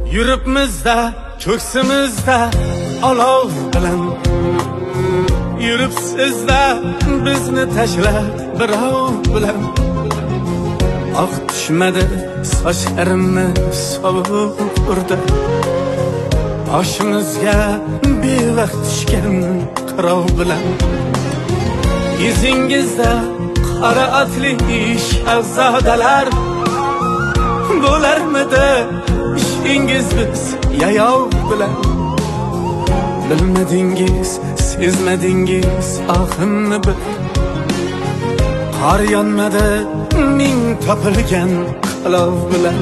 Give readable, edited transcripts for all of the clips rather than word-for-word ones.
Yuribmizda, ko'ksimizda olov bilan yuribsizda bizni tashlab birov bilan. Oq tushmadi sochlarimni sovuq urdi, boshimizga bevaqt tushgan qirov bilan. Yuzingizda qora otli shahzodalar bo'larmidi ishingiz biz yayov bilan. Bilmadingiz, sezmadingiz ohimni bir, qor yonmadi ming topilgan qalov bilan.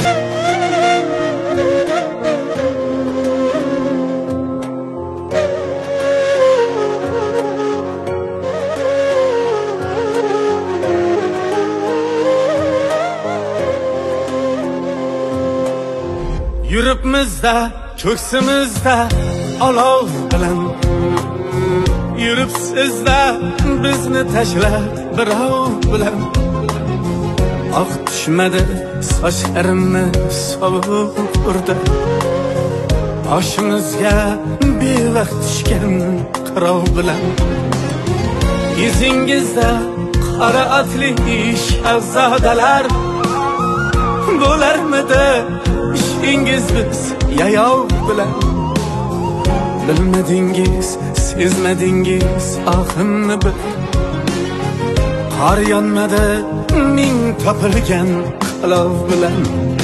Yuribmizda, ko'ksimizda olov bilan yuribsizda bizni tashlab birov bilan. Oq tushmadi sochlarimni sovuq urdi, boshimizga bevaqt tushgan qirov bilan. Yuzingizda qora otli shahzodalar bo'larmidi ishingiz biz yayov bilan. Bilmadingiz, sezmadingiz ohimni bir, qor yonmadi ming topilgan qalov bilan.